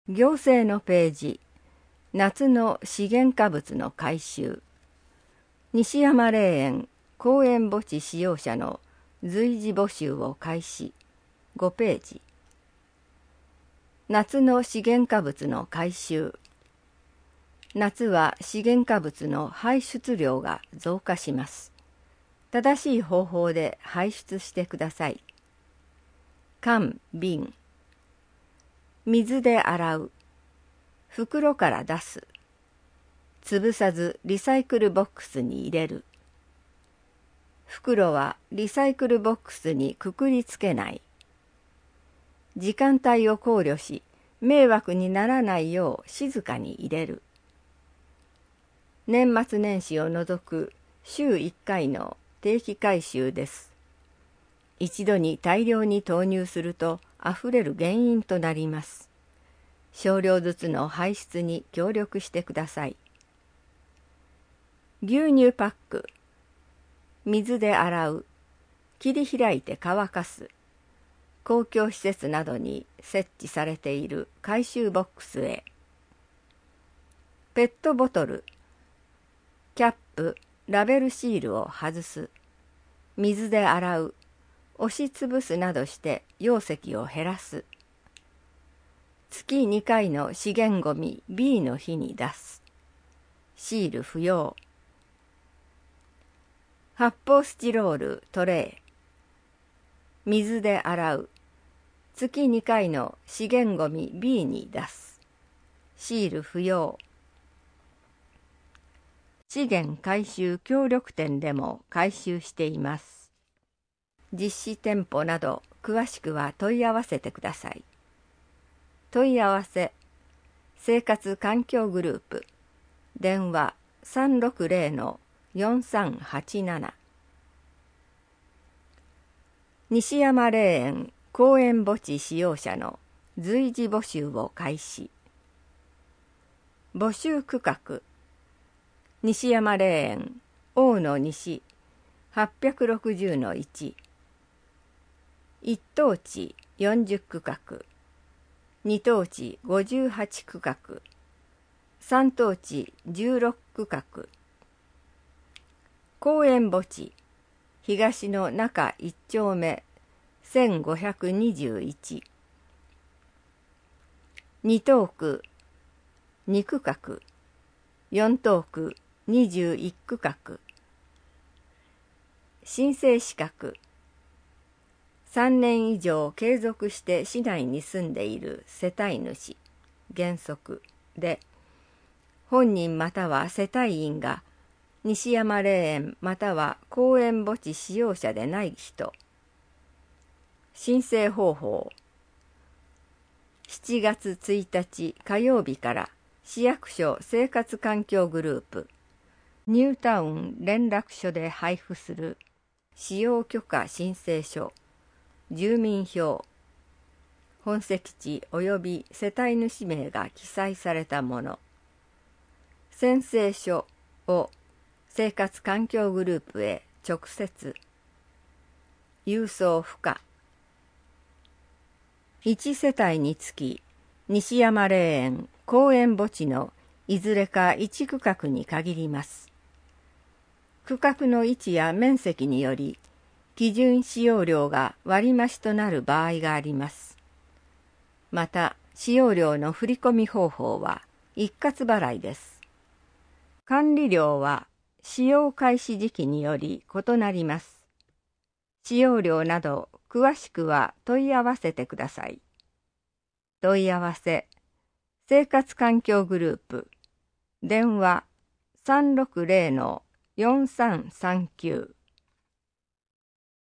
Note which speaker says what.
Speaker 1: 行政のページ、夏の資源化物の回収。西山霊園公園墓地使用者の随時募集を開始。5ページ。夏の資源化物の回収。夏は資源化物の排出量が増加します。正しい方法で排出してください。缶、瓶。水で洗う。袋から出す。潰さずリサイクルボックスに入れる。袋はリサイクルボックスにくくりつけない。時間帯を考慮し、迷惑にならないよう静かに入れる。年末年始を除く週1回の定期回収です。一度に大量に投入するとあふれる原因となります。少量ずつの排出に協力してください。牛乳パック。水で洗う。切り開いて乾かす。公共施設などに設置されている回収ボックスへ。ペットボトル。キャップ、ラベルシールを外す。水で洗う。押しつぶすなどして容積を減らす。月2回の資源ごみ B の日に出す。シール不要。発泡スチロールトレイ。水で洗う。月2回の資源ごみ B に出す。シール不要。資源回収協力店でも回収しています。実施店舗など詳しくは問い合わせてください。問い合わせ、生活環境グループ、電話360-4387。西山霊園公園墓地使用者の随時募集を開始。募集区画、西山霊園大野西 860-1。一等地40区画。二等地58区画。三等地16区画。公園墓地東の中1丁目1521。二等区2区画。四等区21区画。申請資格。3年以上継続して市内に住んでいる世帯主、原則で、本人または世帯員が西山霊園または公園墓地使用者でない人。申請方法。7月1日火曜日から市役所生活環境グループ、ニュータウン連絡所で配布する使用許可申請書、住民票、本籍地及び世帯主名が記載されたもの、宣誓書を生活環境グループへ直接、郵送不可。1世帯につき、西山霊園公園墓地のいずれか1区画に限ります。区画の位置や面積により、基準使用量が割増となる場合があります。また、使用量の振込方法は一括払いです。管理料は使用開始時期により異なります。使用量など詳しくは問い合わせてください。問い合わせ、生活環境グループ、電話360-4339